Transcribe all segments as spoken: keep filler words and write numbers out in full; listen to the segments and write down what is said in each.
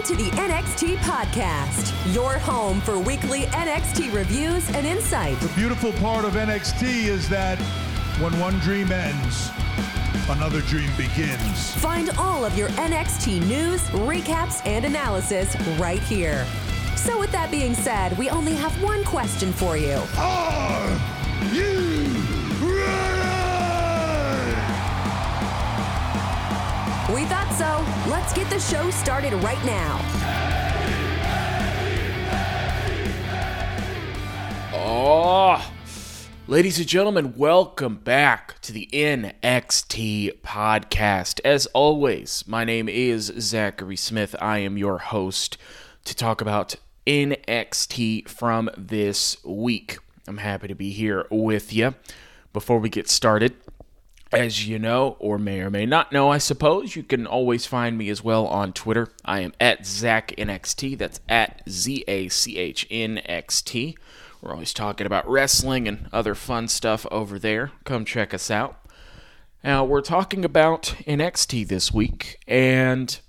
to the N X T Podcast, your home for weekly N X T reviews and insight. The beautiful part of N X T is that when one dream ends, another dream begins. Find all of your N X T news, recaps, and analysis right here. So with that being said, we only have one question for you. Are you ready? We thought so. Let's get the show started right now. Oh, ladies and gentlemen, welcome back to the N X T Podcast. As always, my name is Zachary Smith. I am your host to talk about N X T from this week. I'm happy to be here with you. Before we get started, as you know, or may or may not know, I suppose, you can always find me as well on Twitter. I am at ZachNXT. That's at Z A C H N X T. We're always talking about wrestling and other fun stuff over there. Come check us out. Now, we're talking about N X T this week, and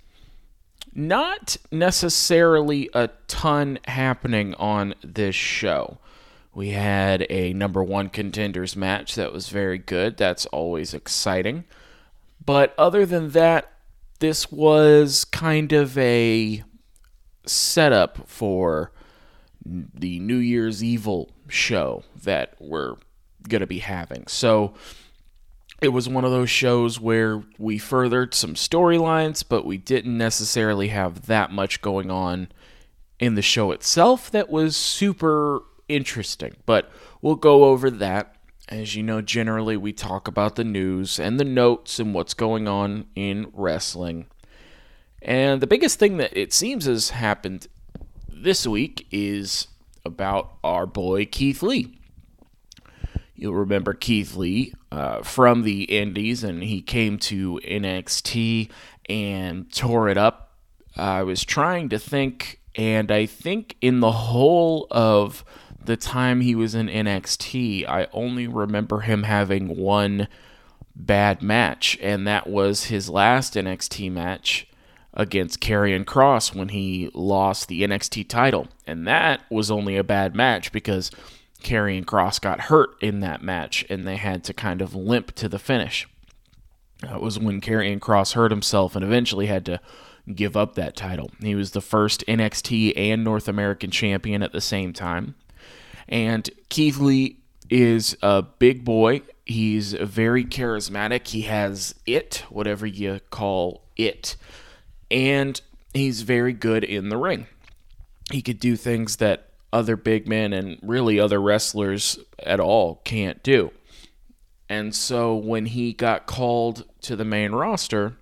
not necessarily a ton happening on this show. We had a number one contenders match that was very good. That's always exciting. But other than that, this was kind of a setup for the New Year's Evil show that we're going to be having. So it was one of those shows where we furthered some storylines, but we didn't necessarily have that much going on in the show itself that was super interesting. But we'll go over that. As you know, generally we talk about the news and the notes and what's going on in wrestling. And the biggest thing that it seems has happened this week is about our boy Keith Lee. You'll remember Keith Lee uh, from the Indies, and he came to N X T and tore it up. I was trying to think, and I think in the whole of the time he was in N X T, I only remember him having one bad match, and that was his last N X T match against Karrion Kross when he lost the N X T title. And that was only a bad match because Karrion Kross got hurt in that match, and they had to kind of limp to the finish. That was when Karrion Kross hurt himself and eventually had to give up that title. He was the first N X T and North American champion at the same time. And Keith Lee is a big boy. He's very charismatic. He has it, whatever you call it. And he's very good in the ring. He could do things that other big men and really other wrestlers at all can't do. And so when he got called to the main roster,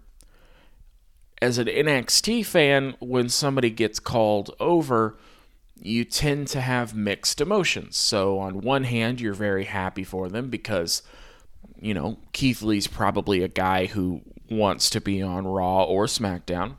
as an N X T fan, when somebody gets called over, you tend to have mixed emotions. So on one hand, you're very happy for them because, you know, Keith Lee's probably a guy who wants to be on Raw or SmackDown.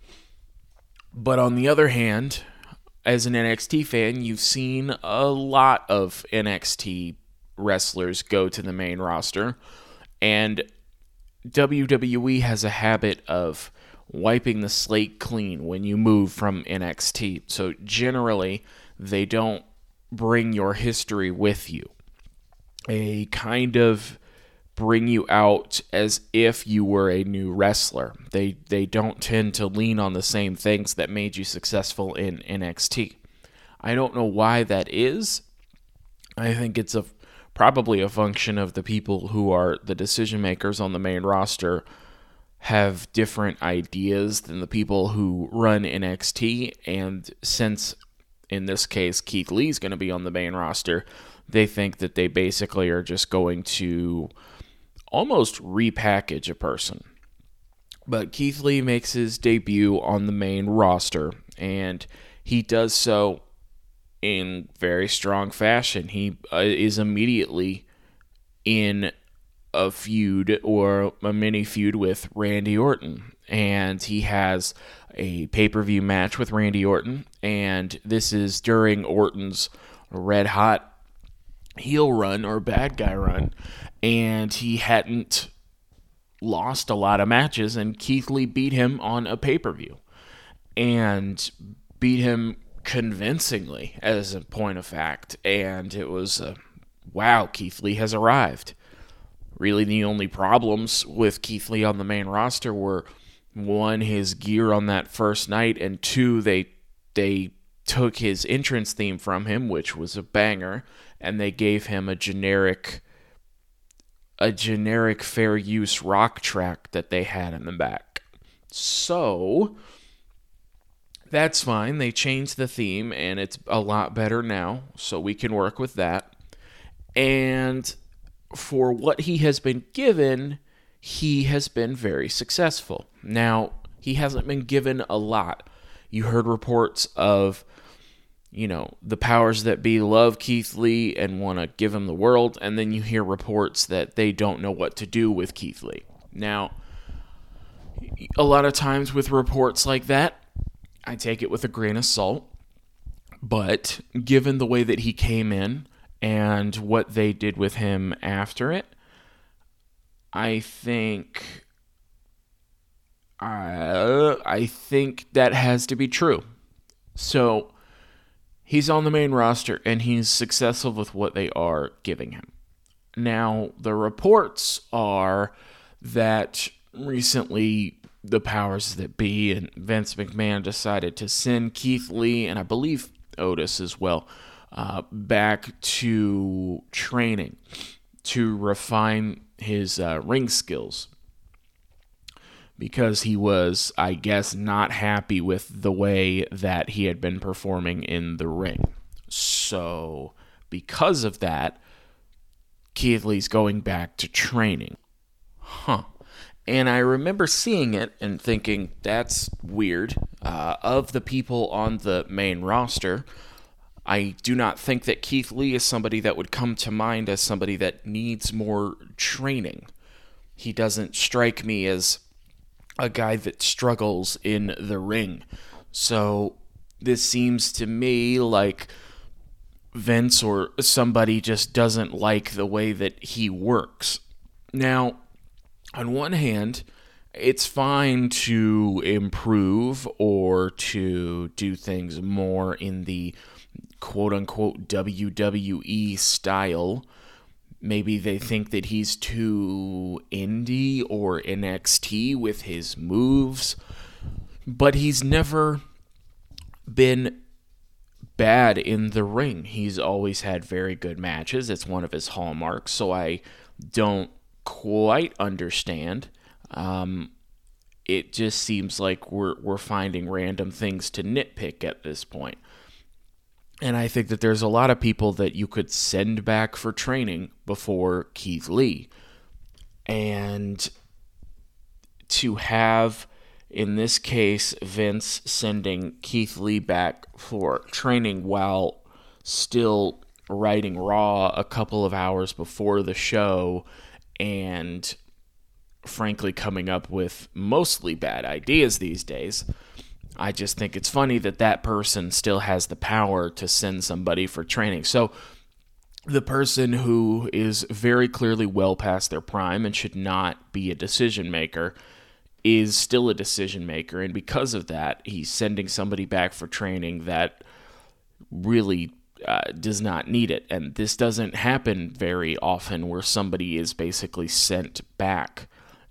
But on the other hand, as an N X T fan, you've seen a lot of N X T wrestlers go to the main roster, and W W E has a habit of wiping the slate clean when you move from N X T. So generally, they don't bring your history with you. They kind of bring you out as if you were a new wrestler. They they don't tend to lean on the same things that made you successful in N X T. I don't know why that is. I think it's a probably a function of the people who are the decision makers on the main roster have different ideas than the people who run N X T, and since in this case Keith Lee's going to be on the main roster, they think that they basically are just going to almost repackage a person. But Keith Lee makes his debut on the main roster, and he does so in very strong fashion. He uh, is immediately in a feud or a mini feud with Randy Orton, and he has a pay-per-view match with Randy Orton, and this is during Orton's red hot heel run or bad guy run, and he hadn't lost a lot of matches, and Keith Lee beat him on a pay-per-view. and beat him convincingly, as a point of fact. And it was, uh, wow, Keith Lee has arrived. Really, the only problems with Keith Lee on the main roster were, one, his gear on that first night, and two, they they took his entrance theme from him, which was a banger, and they gave him a generic a generic fair use rock track that they had in the back. So that's fine. They changed the theme, and it's a lot better now, so we can work with that. And for what he has been given, he has been very successful. Now, he hasn't been given a lot. You heard reports of, you know, the powers that be love Keith Lee and want to give him the world, and then you hear reports that they don't know what to do with Keith Lee. Now, a lot of times with reports like that, I take it with a grain of salt, but given the way that he came in and what they did with him after it, I think uh, I think that has to be true. So he's on the main roster, and he's successful with what they are giving him. Now, the reports are that recently the powers that be and Vince McMahon decided to send Keith Lee, and I believe Otis as well, uh, back to training to refine his uh, ring skills, because he was, I guess, not happy with the way that he had been performing in the ring. So, because of that, Keith Lee's going back to training. Huh. And I remember seeing it and thinking, that's weird. Uh, of the people on the main roster, I do not think that Keith Lee is somebody that would come to mind as somebody that needs more training. He doesn't strike me as a guy that struggles in the ring. So this seems to me like Vince or somebody just doesn't like the way that he works. Now, on one hand, it's fine to improve or to do things more in the quote-unquote W W E style. Maybe they think that he's too indie or N X T with his moves, but he's never been bad in the ring. He's always had very good matches. It's one of his hallmarks, so I don't quite understand. Um, it just seems like we're we're finding random things to nitpick at this point. And I think that there's a lot of people that you could send back for training before Keith Lee. And to have, in this case, Vince sending Keith Lee back for training while still writing Raw a couple of hours before the show and frankly coming up with mostly bad ideas these days, I just think it's funny that that person still has the power to send somebody for training. So the person who is very clearly well past their prime and should not be a decision maker is still a decision maker. And because of that, he's sending somebody back for training that really uh, does not need it. And this doesn't happen very often where somebody is basically sent back.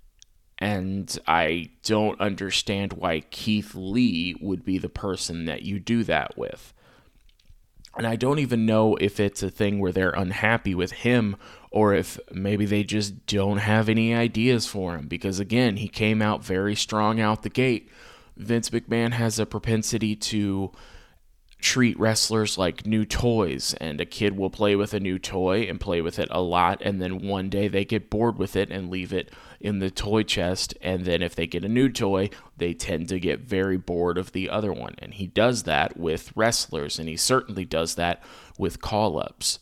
And I don't understand why Keith Lee would be the person that you do that with. And I don't even know if it's a thing where they're unhappy with him or if maybe they just don't have any ideas for him. Because again, he came out very strong out the gate. Vince McMahon has a propensity to treat wrestlers like new toys, and a kid will play with a new toy and play with it a lot, and then one day they get bored with it and leave it in the toy chest, and then if they get a new toy, they tend to get very bored of the other one. And he does that with wrestlers, and he certainly does that with call-ups.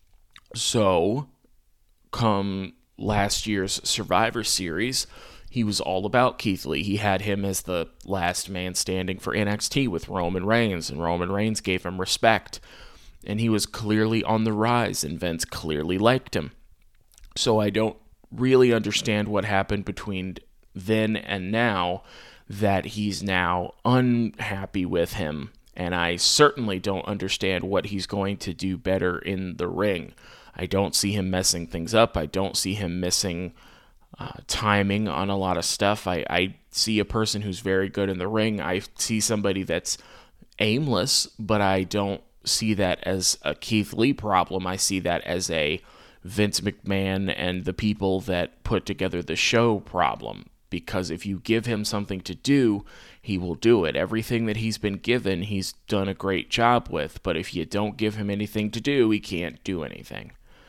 So, come last year's Survivor Series, he was all about Keith Lee. He had him as the last man standing for N X T with Roman Reigns, and Roman Reigns gave him respect. And he was clearly on the rise, and Vince clearly liked him. So I don't really understand what happened between then and now that he's now unhappy with him. And I certainly don't understand what he's going to do better in the ring. I don't see him messing things up. I don't see him missing uh, timing on a lot of stuff. I, I see a person who's very good in the ring. I see somebody that's aimless, but I don't see that as a Keith Lee problem. I see that as a Vince McMahon and the people that put together the show problem. Because if you give him something to do, he will do it. Everything that he's been given, he's done a great job with. But if you don't give him anything to do, he can't do anything.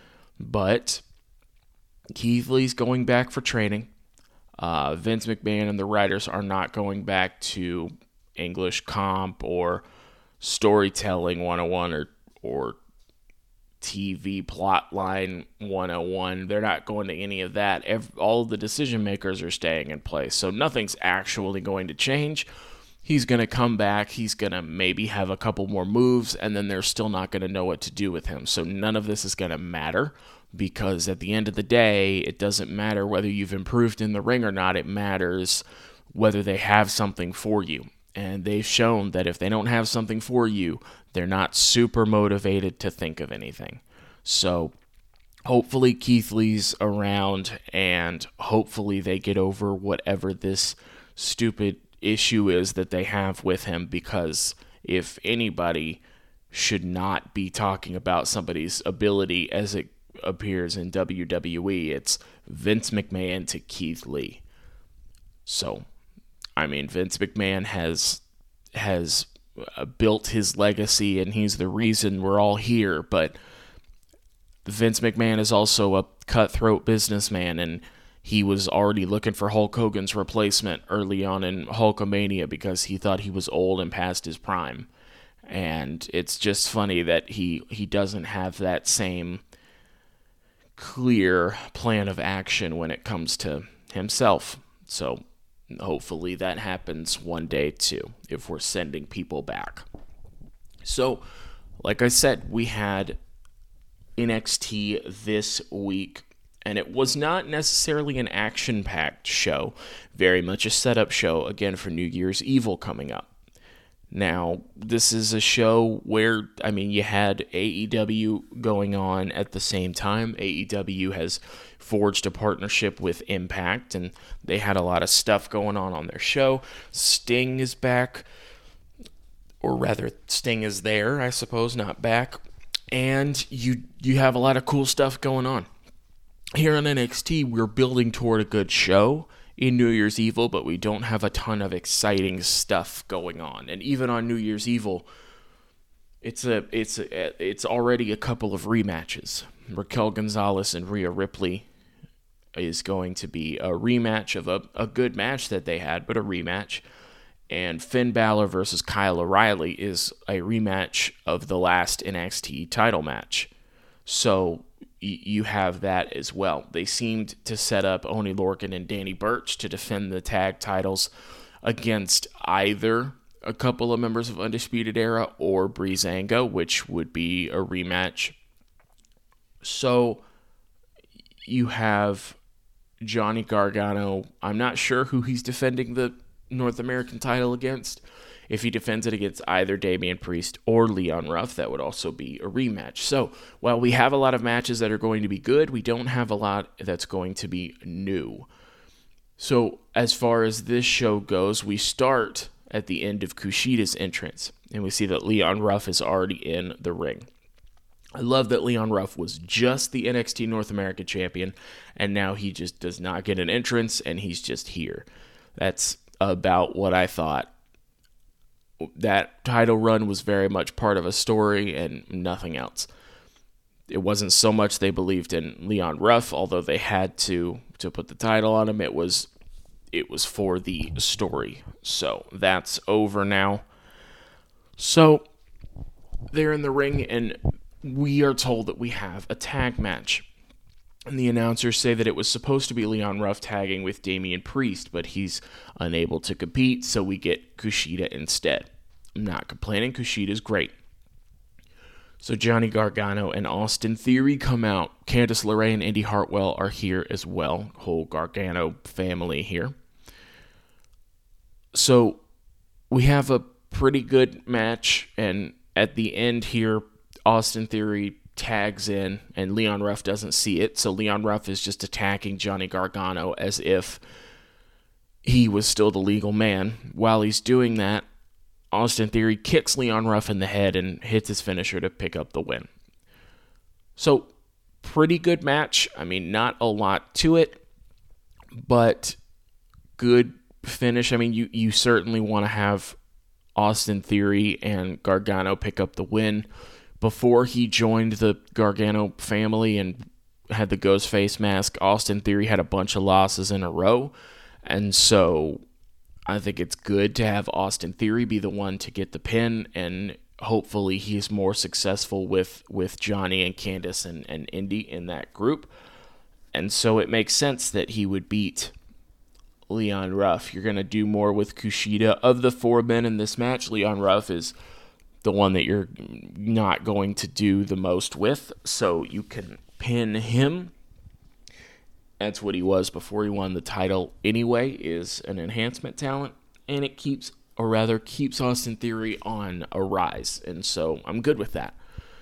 But Keith Lee's going back for training. Uh, Vince McMahon and the writers are not going back to English comp or storytelling one oh one or or T V plotline one oh one. They're not going to any of that. Every, all of the decision makers are staying in place. So nothing's actually going to change. He's going to come back. He's going to maybe have a couple more moves, and then they're still not going to know what to do with him. So none of this is going to matter, because at the end of the day, it doesn't matter whether you've improved in the ring or not. It matters whether they have something for you. And they've shown that if they don't have something for you, they're not super motivated to think of anything. So hopefully Keith Lee's around, and hopefully they get over whatever this stupid issue is that they have with him, because if anybody should not be talking about somebody's ability as it appears in W W E, it's Vince McMahon to Keith Lee. So, I mean, Vince McMahon has has built his legacy, and he's the reason we're all here, but Vince McMahon is also a cutthroat businessman, and he was already looking for Hulk Hogan's replacement early on in Hulkamania because he thought he was old and past his prime. And it's just funny that he, he doesn't have that same clear plan of action when it comes to himself. So hopefully that happens one day too, if we're sending people back. So, like I said, we had N X T this week, and it was not necessarily an action-packed show, very much a setup show, again, for New Year's Evil coming up. Now, this is a show where, I mean, you had A E W going on at the same time. A E W has forged a partnership with Impact, and they had a lot of stuff going on on their show. Sting is back, or rather, Sting is there, I suppose, not back. And you you have a lot of cool stuff going on. Here on N X T, we're building toward a good show in New Year's Evil, but we don't have a ton of exciting stuff going on. And even on New Year's Evil, it's a it's a, it's already a couple of rematches. Raquel Gonzalez and Rhea Ripley is going to be a rematch of a, a good match that they had, but a rematch. And Finn Balor versus Kyle O'Reilly is a rematch of the last N X T title match. So y- you have that as well. They seemed to set up Oney Lorcan and Danny Burch to defend the tag titles against either a couple of members of Undisputed Era or Breezango, which would be a rematch. So you have Johnny Gargano. I'm not sure who he's defending the North American title against. If he defends it against either Damian Priest or Leon Ruff, that would also be a rematch. So while we have a lot of matches that are going to be good, we don't have a lot that's going to be new. So as far as this show goes, we start at the end of Kushida's entrance, and we see that Leon Ruff is already in the ring. I love that Leon Ruff was just the N X T North American champion, and now he just does not get an entrance, and he's just here. That's about what I thought. That title run was very much part of a story and nothing else. It wasn't so much they believed in Leon Ruff, although they had to to put the title on him. It was it was for the story. So that's over now. So they're in the ring, and we are told that we have a tag match. And the announcers say that it was supposed to be Leon Ruff tagging with Damian Priest, but he's unable to compete, so we get Kushida instead. I'm not complaining. Kushida's great. So Johnny Gargano and Austin Theory come out. Candice LeRae and Indy Hartwell are here as well. Whole Gargano family here. So we have a pretty good match, and at the end here, Austin Theory tags in, and Leon Ruff doesn't see it, so Leon Ruff is just attacking Johnny Gargano as if he was still the legal man. While he's doing that, Austin Theory kicks Leon Ruff in the head and hits his finisher to pick up the win. So, pretty good match. I mean, not a lot to it, but good finish. I mean, you, you certainly want to have Austin Theory and Gargano pick up the win. Before he joined the Gargano family and had the ghost face mask, Austin Theory had a bunch of losses in a row. And so I think it's good to have Austin Theory be the one to get the pin, and hopefully he's more successful with, with Johnny and Candice and, and Indy in that group. And so it makes sense that he would beat Leon Ruff. You're going to do more with Kushida. Of the four men in this match, Leon Ruff is the one that you're not going to do the most with, so you can pin him. That's what he was before he won the title anyway, is an enhancement talent, and it keeps, or rather keeps Austin Theory on a rise, and so I'm good with that.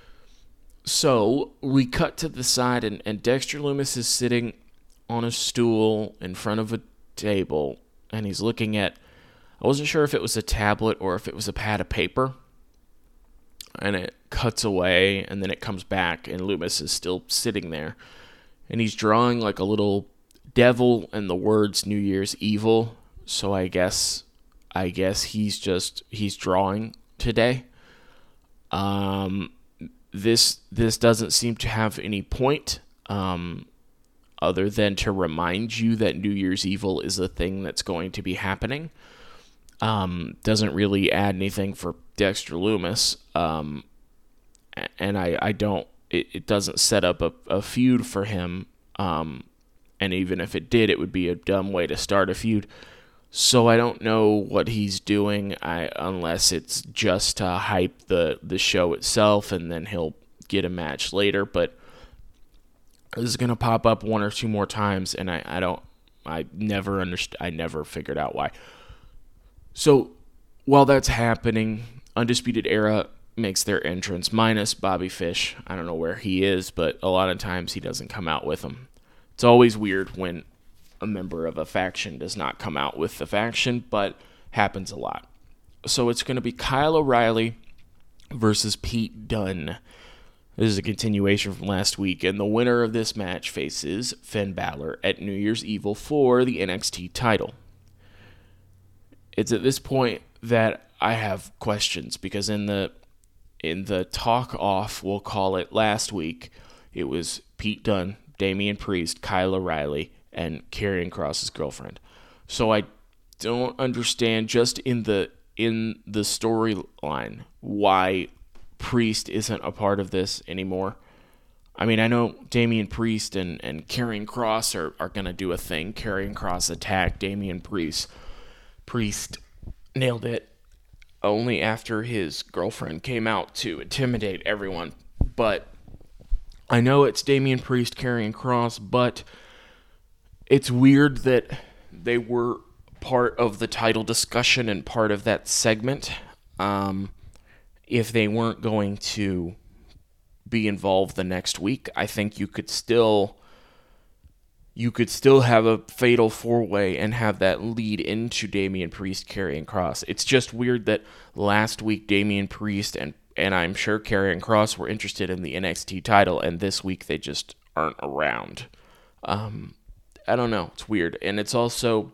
So we cut to the side, and, and Dexter Lumis is sitting on a stool in front of a table, and he's looking at, I wasn't sure if it was a tablet or if it was a pad of paper, and it cuts away, and then it comes back, and Lumis is still sitting there. And he's drawing like a little devil and the words New Year's Evil. So I guess I guess he's just he's drawing today. Um this this doesn't seem to have any point um other than to remind you that New Year's Evil is a thing that's going to be happening. Um doesn't really add anything for Dexter Lumis. Um and I, I don't It, it doesn't set up a, a feud for him, um, and even if it did, it would be a dumb way to start a feud. So I don't know what he's doing, I, unless it's just to hype the, the show itself, and then he'll get a match later. But this is gonna pop up one or two more times, and I, I don't, I never underst- I never figured out why. So while that's happening, Undisputed Era makes their entrance, minus Bobby Fish. I don't know where he is, but a lot of times he doesn't come out with them. It's always weird when a member of a faction does not come out with the faction, but happens a lot. So it's going to be Kyle O'Reilly versus Pete Dunne. This is a continuation from last week, and the winner of this match faces Finn Balor at New Year's Evil for the N X T title. It's at this point that I have questions, because in the In the talk off, we'll call it, last week, it was Pete Dunne, Damian Priest, Kyle O'Reilly, and Karrion Kross's girlfriend. So I don't understand, just in the in the storyline, why Priest isn't a part of this anymore. I mean, I know Damian Priest and, and Karrion Kross are, are going to do a thing. Karrion Kross attacked Damian Priest. Priest nailed it only after his girlfriend came out to intimidate everyone. But I know it's Damian Priest, Karrion Kross, but it's weird that they were part of the title discussion and part of that segment. Um, if they weren't going to be involved the next week, I think you could still you could still have a fatal four-way and have that lead into Damian Priest, Karrion Kross. It's just weird that last week Damian Priest and, and I'm sure Karrion Kross were interested in the N X T title, and this week they just aren't around. Um, I don't know. It's weird. And it's also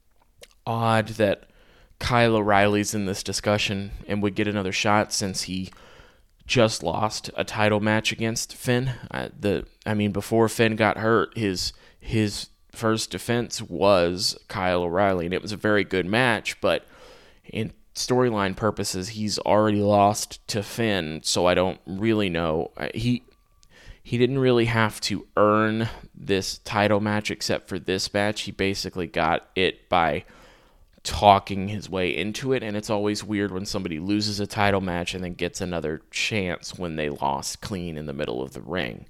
odd that Kyle O'Reilly's in this discussion and would get another shot since he just lost a title match against Finn. Uh, the I mean, before Finn got hurt, his his first defense was Kyle O'Reilly, and it was a very good match, but in storyline purposes, he's already lost to Finn, so I don't really know. He he didn't really have to earn this title match except for this match. He basically got it by talking his way into it, and it's always weird when somebody loses a title match and then gets another chance when they lost clean in the middle of the ring.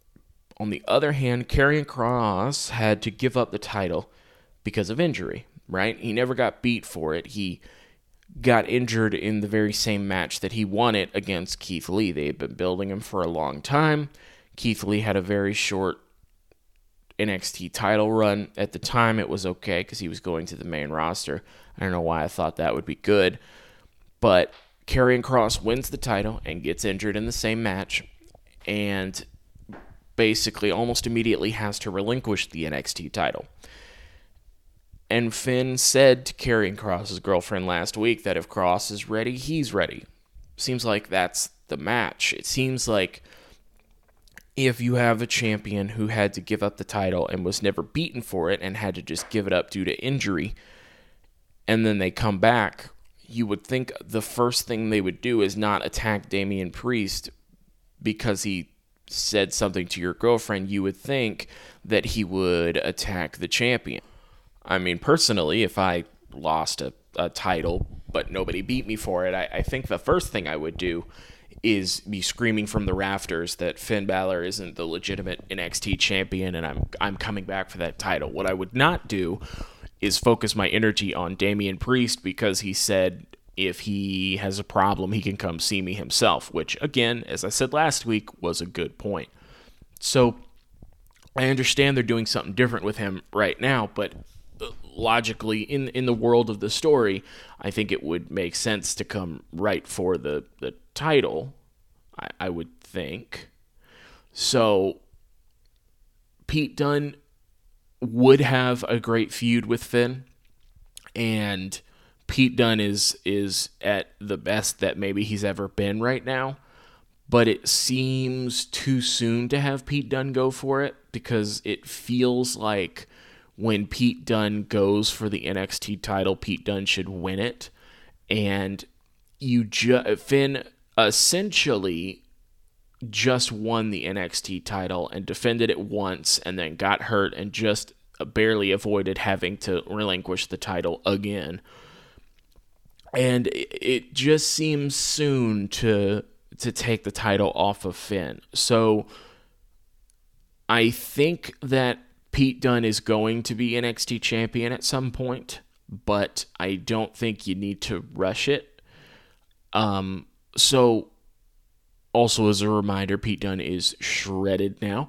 On the other hand, Karrion Kross had to give up the title because of injury. right? He never got beat for it. He got injured in the very same match that he won it against Keith Lee. They had been building him for a long time. Keith Lee had a very short N X T title run. At the time, it was okay because he was going to the main roster. I don't know why I thought that would be good. But Karrion Kross wins the title and gets injured in the same match, and basically almost immediately has to relinquish the N X T title. And Finn said to Karrion Kross's girlfriend last week that if Kross is ready, he's ready. Seems like that's the match. It seems like if you have a champion who had to give up the title and was never beaten for it and had to just give it up due to injury, and then they come back, you would think the first thing they would do is not attack Damian Priest because he said something to your girlfriend. You would think that he would attack the champion. I mean, personally, if I lost a, a title but nobody beat me for it, I, I think the first thing I would do is be screaming from the rafters that Finn Balor isn't the legitimate N X T champion and I'm I'm coming back for that title. What I would not do is focus my energy on Damian Priest because he said if he has a problem, he can come see me himself, which, again, as I said last week, was a good point. So I understand they're doing something different with him right now, but logically, in in the world of the story, I think it would make sense to come right for the, the title, I, I would think. So Pete Dunne would have a great feud with Finn, and Pete Dunne is is at the best that maybe he's ever been right now, but it seems too soon to have Pete Dunne go for it because it feels like when Pete Dunne goes for the N X T title, Pete Dunne should win it, and you ju- Finn essentially just won the N X T title and defended it once and then got hurt and just barely avoided having to relinquish the title again. And it just seems soon to to take the title off of Finn. So I think that Pete Dunne is going to be N X T champion at some point, but I don't think you need to rush it. Um, so also as a reminder, Pete Dunne is shredded now.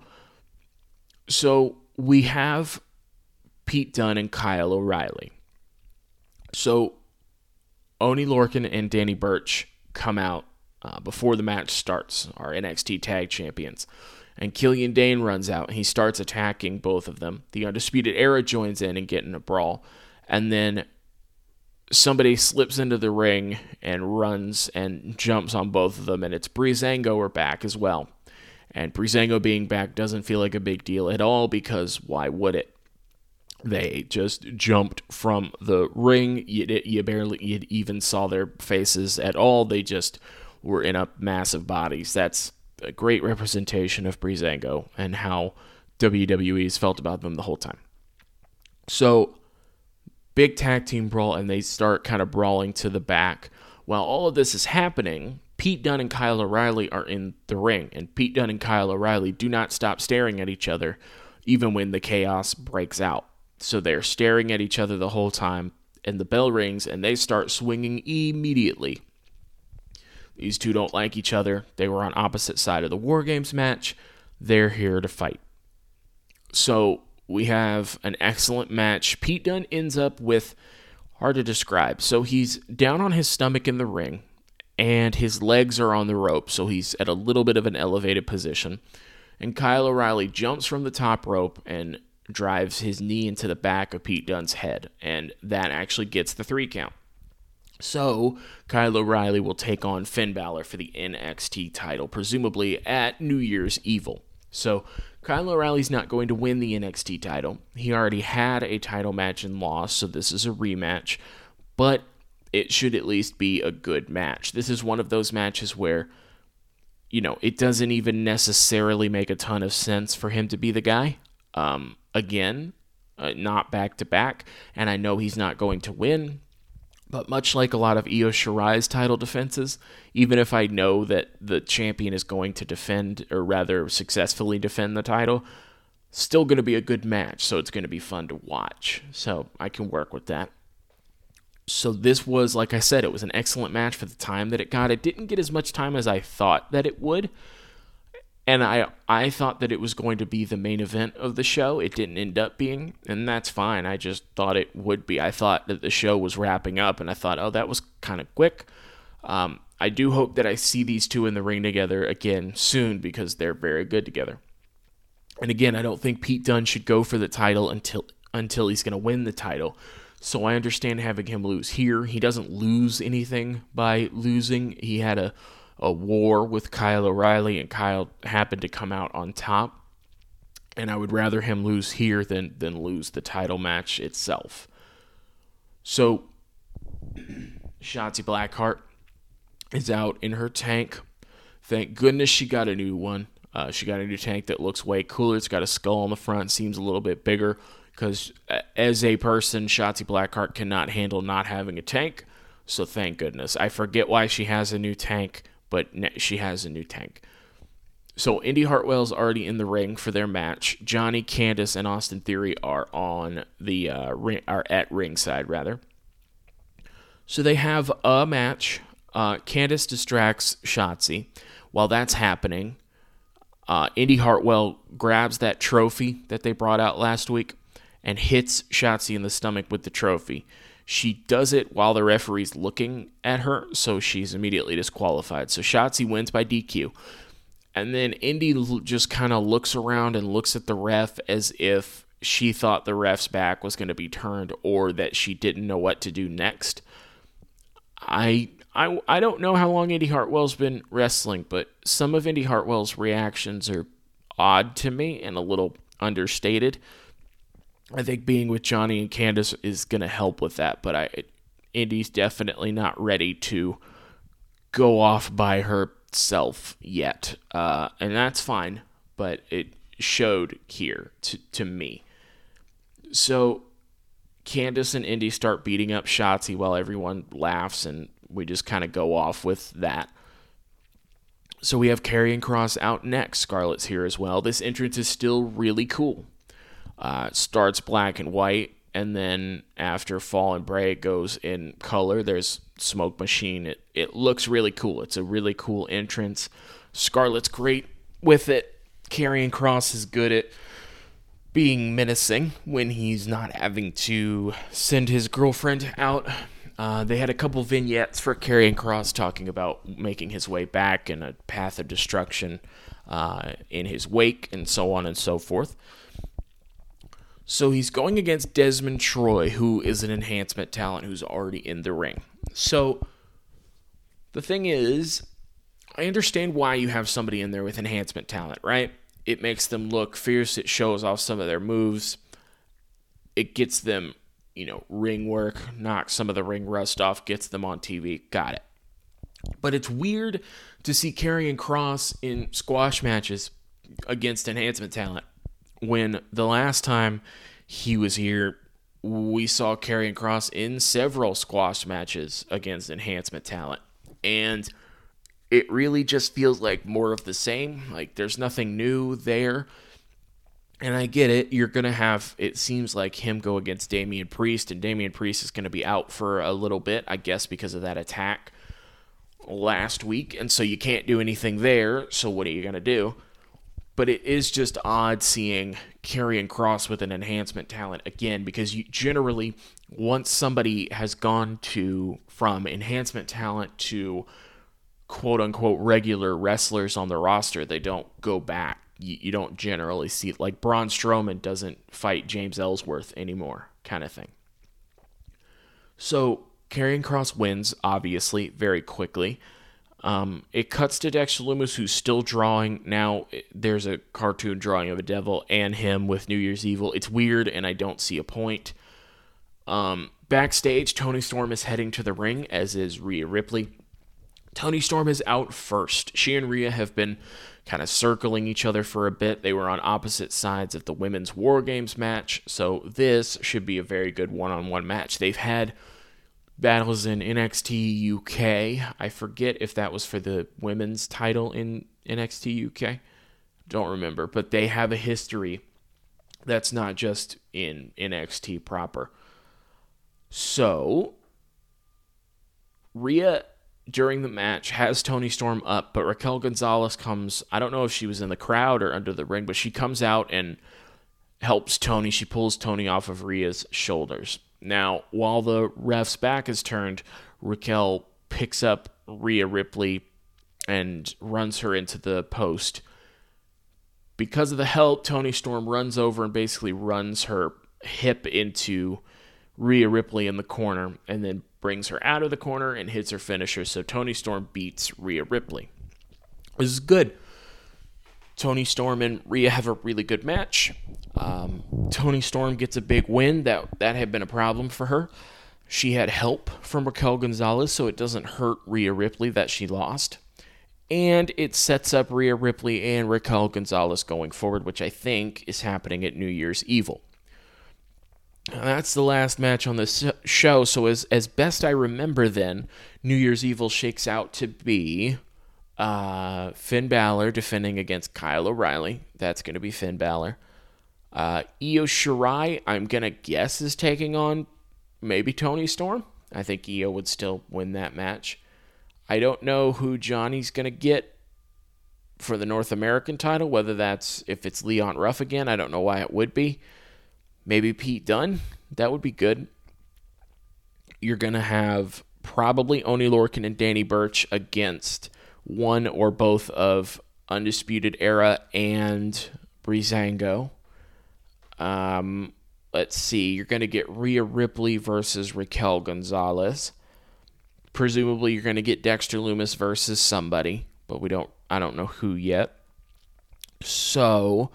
So we have Pete Dunne and Kyle O'Reilly. So Oney Lorcan and Danny Burch come out uh, before the match starts, our N X T tag champions. And Killian Dane runs out, and he starts attacking both of them. The Undisputed Era joins in and get in a brawl. And then somebody slips into the ring and runs and jumps on both of them, and it's Breezango are back as well. And Breezango being back doesn't feel like a big deal at all because why would it? They just jumped from the ring. You, you barely you even saw their faces at all. They just were in up massive bodies. That's a great representation of Breezango and how W W E's felt about them the whole time. So, big tag team brawl, and they start kind of brawling to the back. While all of this is happening, Pete Dunne and Kyle O'Reilly are in the ring, and Pete Dunne and Kyle O'Reilly do not stop staring at each other, even when the chaos breaks out. So they're staring at each other the whole time, and the bell rings, and they start swinging immediately. These two don't like each other. They were on opposite side of the War Games match. They're here to fight. So we have an excellent match. Pete Dunne ends up with, hard to describe. So he's down on his stomach in the ring, and his legs are on the rope, so he's at a little bit of an elevated position. And Kyle O'Reilly jumps from the top rope and drives his knee into the back of Pete Dunne's head, and that actually gets the three count. So, Kyle O'Reilly will take on Finn Balor for the N X T title, presumably at New Year's Evil. So, Kyle O'Reilly's not going to win the N X T title. He already had a title match and lost, so this is a rematch. But it should at least be a good match. This is one of those matches where, you know, it doesn't even necessarily make a ton of sense for him to be the guy. Um, again, uh, not back-to-back, and I know he's not going to win. But much like a lot of Io Shirai's title defenses, even if I know that the champion is going to defend, or rather successfully defend the title, Still going to be a good match, so it's going to be fun to watch. So I can work with that. So this was, like I said, it was an excellent match for the time that it got. It didn't get as much time as I thought that it would. And I I thought that it was going to be the main event of the show. It didn't end up being, and that's fine. I just thought it would be. I thought that the show was wrapping up, and I thought, oh, that was kind of quick. Um, I do hope that I see these two in the ring together again soon because they're very good together. And again, I don't think Pete Dunne should go for the title until until he's going to win the title. So I understand having him lose here. He doesn't lose anything by losing. He had a a war with Kyle O'Reilly, and Kyle happened to come out on top. And I would rather him lose here than, than lose the title match itself. So, Shotzi Blackheart is out in her tank. Thank goodness she got a new one. Uh, she got a new tank that looks way cooler. It's got a skull on the front, seems a little bit bigger. Because as a person, Shotzi Blackheart cannot handle not having a tank. So thank goodness. I forget why she has a new tank, but she has a new tank. So Indy Hartwell's already in the ring for their match. Johnny, Candice, and Austin Theory are on the uh, ring, are at ringside rather. So they have a match. Uh, Candice distracts Shotzi. While that's happening, uh, Indy Hartwell grabs that trophy that they brought out last week and hits Shotzi in the stomach with the trophy. She does it while the referee's looking at her, so she's immediately disqualified. So Shotzi wins by D Q. And then Indy just kind of looks around and looks at the ref as if she thought the ref's back was going to be turned or that she didn't know what to do next. I, I, I don't know how long Indy Hartwell's been wrestling, but some of Indy Hartwell's reactions are odd to me and a little understated. I think being with Johnny and Candice is going to help with that, but I, Indy's definitely not ready to go off by herself yet, uh, and that's fine, but it showed here to, to me. So Candice and Indy start beating up Shotzi while everyone laughs, and we just kind of go off with that. So we have Karrion Kross out next. Scarlett's here as well. This entrance is still really cool. Uh, starts black and white, and then after Fall and Bray, it goes in color. There's Smoke Machine. It it looks really cool. It's a really cool entrance. Scarlett's great with it. Karrion Kross is good at being menacing when he's not having to send his girlfriend out. Uh, they had a couple vignettes for Karrion Kross talking about making his way back and a path of destruction uh, in his wake, and so on and so forth. So he's going against Desmond Troy, who is an enhancement talent who's already in the ring. So the thing is, I understand why you have somebody in there with enhancement talent, right? It makes them look fierce. It shows off some of their moves. It gets them, you know, ring work, knocks some of the ring rust off, gets them on T V. Got it. But it's weird to see Karrion Kross in squash matches against enhancement talent. When the last time he was here, we saw Karrion Kross in several squash matches against enhancement talent. And it really just feels like more of the same. Like, there's nothing new there. And I get it. You're going to have, it seems like, him go against Damian Priest. And Damian Priest is going to be out for a little bit, I guess, because of that attack last week. And so you can't do anything there. So what are you going to do? But it is just odd seeing Karrion Kross with an enhancement talent again, because you generally, once somebody has gone to from enhancement talent to quote-unquote regular wrestlers on the roster, they don't go back. You, you don't generally see it. Like Braun Strowman doesn't fight James Ellsworth anymore, kind of thing. So Karrion Kross wins, obviously, very quickly. Um, it cuts to Dexter Lumis, who's still drawing. Now, there's a cartoon drawing of a devil and him with New Year's Evil. It's weird, and I don't see a point. Um, backstage, Toni Storm is heading to the ring, as is Rhea Ripley. Toni Storm is out first. She and Rhea have been kind of circling each other for a bit. They were on opposite sides of the Women's War Games match, so this should be a very good one-on-one match. They've had battles in N X T U K. I forget if that was for the women's title in N X T U K. Don't remember, but they have a history That's not just in N X T proper. So, Rhea, during the match, has Toni Storm up, but Raquel Gonzalez comes, I don't know if she was in the crowd or under the ring, but she comes out and helps Toni. She pulls Toni off of Rhea's shoulders. Now, while the ref's back is turned, Raquel picks up Rhea Ripley and runs her into the post. Because of the help, Toni Storm runs over and basically runs her hip into Rhea Ripley in the corner and then brings her out of the corner and hits her finisher. So Toni Storm beats Rhea Ripley. This is good. Toni Storm and Rhea have a really good match. Um, Toni Storm gets a big win. That that had been a problem for her. She had help from Raquel Gonzalez, so it doesn't hurt Rhea Ripley that she lost. And it sets up Rhea Ripley and Raquel Gonzalez going forward, which I think is happening at New Year's Evil. That's the last match on this show, so as, as best I remember then, New Year's Evil shakes out to be uh, Finn Balor defending against Kyle O'Reilly. That's going to be Finn Balor. Uh, Io Shirai, I'm going to guess, is taking on maybe Toni Storm. I think Io would still win that match. I don't know who Johnny's going to get for the North American title, whether that's, if it's Leon Ruff again, I don't know why it would be. Maybe Pete Dunne, that would be good. You're going to have probably Oney Lorcan and Danny Burch against one or both of Undisputed Era and Breezango. Um, let's see, you're going to get Rhea Ripley versus Raquel Gonzalez. Presumably you're going to get Dexter Lumis versus somebody, but we don't, I don't know who yet. So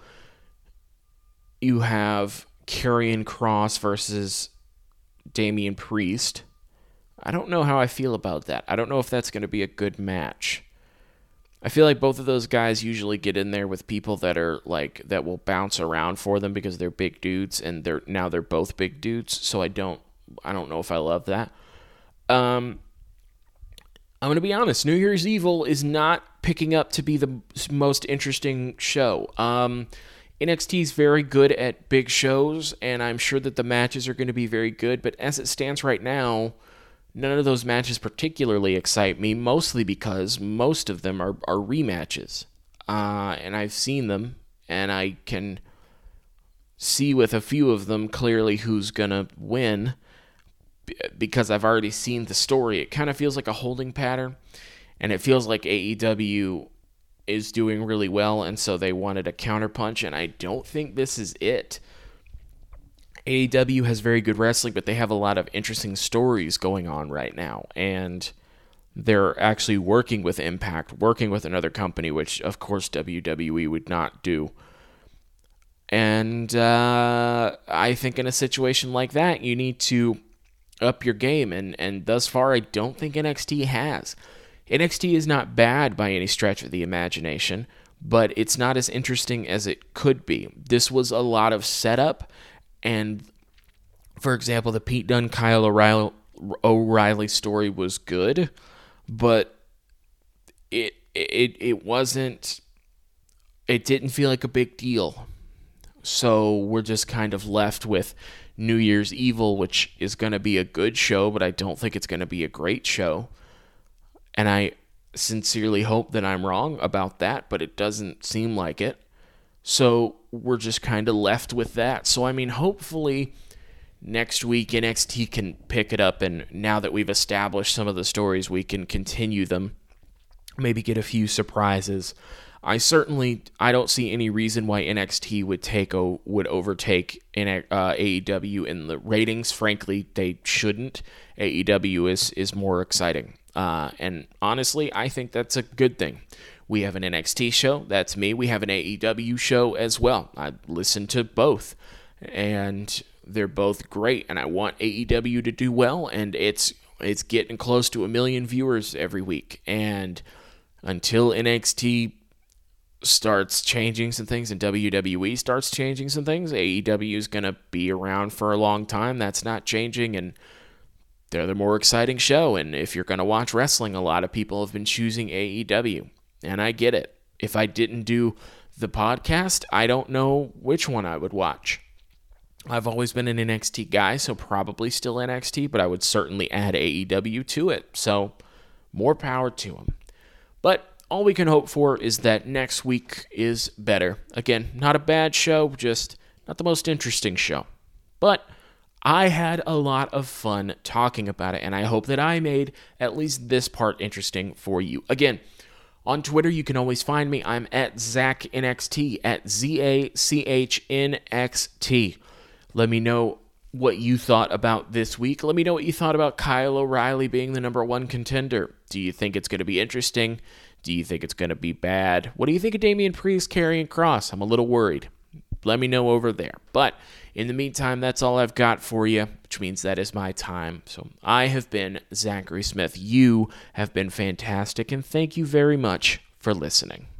you have Karrion Kross versus Damian Priest. I don't know how I feel about that. I don't know if that's going to be a good match. I feel like both of those guys usually get in there with people that are like, that will bounce around for them because they're big dudes, and they're now they're both big dudes. So I don't, I don't know if I love that. Um, I'm going to be honest. New Year's Evil is not picking up to be the most interesting show. Um, N X T is very good at big shows, and I'm sure that the matches are going to be very good. But as it stands right now, none of those matches particularly excite me, mostly because most of them are, are rematches. Uh, and I've seen them, and I can see with a few of them clearly who's going to win because I've already seen the story. It kind of feels like a holding pattern, and it feels like A E W is doing really well, and so they wanted a counterpunch, and I don't think this is it. A E W has very good wrestling, but they have a lot of interesting stories going on right now, and they're actually working with Impact, working with another company, which, of course, W W E would not do. And uh, I think in a situation like that, you need to up your game, and, and thus far, I don't think N X T has. N X T is not bad by any stretch of the imagination, but it's not as interesting as it could be. This was a lot of setup, and, for example, the Pete Dunne, Kyle O'Reilly, O'Reilly story was good, but it it it wasn't, it didn't feel like a big deal. So we're just kind of left with New Year's Evil, which is going to be a good show, but I don't think it's going to be a great show. And I sincerely hope that I'm wrong about that, but it doesn't seem like it. So we're just kind of left with that. So, I mean, hopefully next week N X T can pick it up, and now that we've established some of the stories, we can continue them, maybe get a few surprises. I certainly, I don't see any reason why N X T would take o, would overtake uh, A E W in the ratings. Frankly, they shouldn't. A E W is, is more exciting. Uh, and honestly, I think that's a good thing. We have an N X T show. That's me. We have an A E W show as well. I listen to both, and they're both great. And I want A E W to do well, and it's it's getting close to a million viewers every week. And until N X T starts changing some things and W W E starts changing some things, A E W is going to be around for a long time. That's not changing, and they're the more exciting show. And if you're going to watch wrestling, a lot of people have been choosing A E W, and I get it. If I didn't do the podcast, I don't know which one I would watch. I've always been an N X T guy, so probably still N X T, but I would certainly add A E W to it, so more power to them. But all we can hope for is that next week is better. Again, not a bad show, just not the most interesting show. But I had a lot of fun talking about it, and I hope that I made at least this part interesting for you. Again, on Twitter, you can always find me. I'm at ZachNXT, at Z A C H N X T. Let me know what you thought about this week. Let me know what you thought about Kyle O'Reilly being the number one contender. Do you think it's going to be interesting? Do you think it's going to be bad? What do you think of Damian Priest carrying Cross? I'm a little worried. Let me know over there. But in the meantime, that's all I've got for you, which means that is my time. So I have been Zachary Smith. You have been fantastic, and thank you very much for listening.